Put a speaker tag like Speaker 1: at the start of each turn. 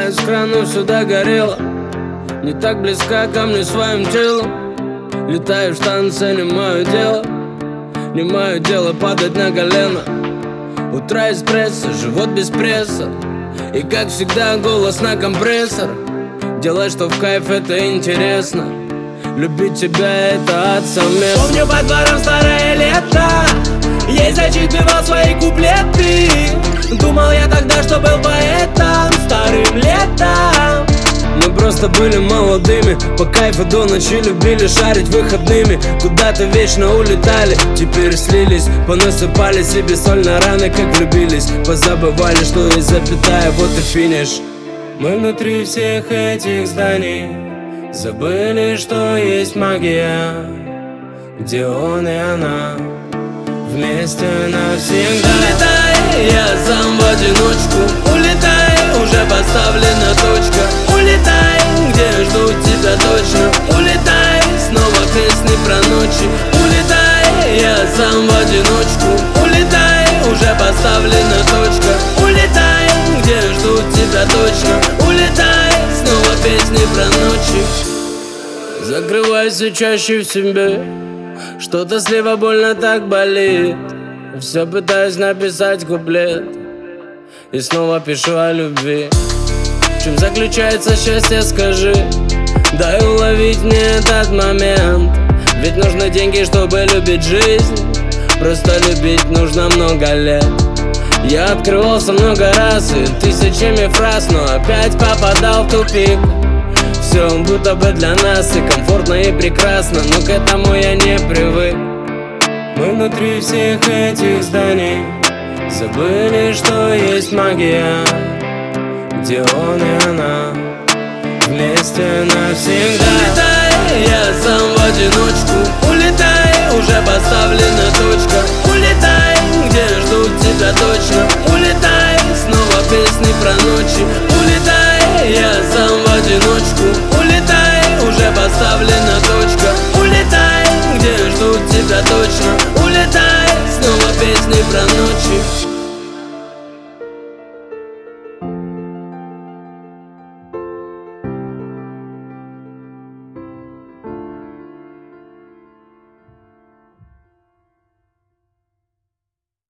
Speaker 1: Вода из крана всегда горела, не так близка ко мне своим телом. Летаю в танце, не мое дело, не мое дело падать на колено. Утро эспрессо, живот без пресса, и как всегда голос на компрессор. Делай, что в кайф, это интересно. Любить тебя — это ад совместно.
Speaker 2: Помню по дворам старое лето, ей зачитывал свои куплеты. Думал я тогда, что был поэтом старым летом.
Speaker 1: Мы просто были молодыми, по кайфу до ночи любили шарить выходными. Куда-то вечно улетали, теперь слились, понасыпали себе соль на раны, как влюбились. Позабывали, что есть запятая, вот и финиш.
Speaker 2: Мы внутри всех этих зданий забыли, что есть магия, где он и она вместе навсегда.
Speaker 1: Улетай, я сам в одиночку. Улетай, уже поставлена точка. Улетай, где ждут тебя точно. Улетай, снова песни про ночи. Улетай, я сам в одиночку. Улетай, уже поставлена точка. Улетай, где ждут тебя точно. Улетай, снова песни про ночи. Закрывайся чаще в себе, что-то слева больно так болит. Все пытаюсь написать куплет и снова пишу о любви. В чем заключается счастье, скажи? Дай уловить мне этот момент. Ведь нужны деньги, чтобы любить жизнь. Просто любить нужно много лет. Я открывался много раз и тысячами фраз, но опять попадал в тупик. Все будто бы для нас и комфортно, и прекрасно, но к этому я не привык.
Speaker 2: Мы внутри всех этих зданий забыли, что есть магия, где он и она вместе навсегда.
Speaker 1: Улетай, я сам в одиночку. Улетай, уже поставлена точка. Улетай, где ждут тебя точно.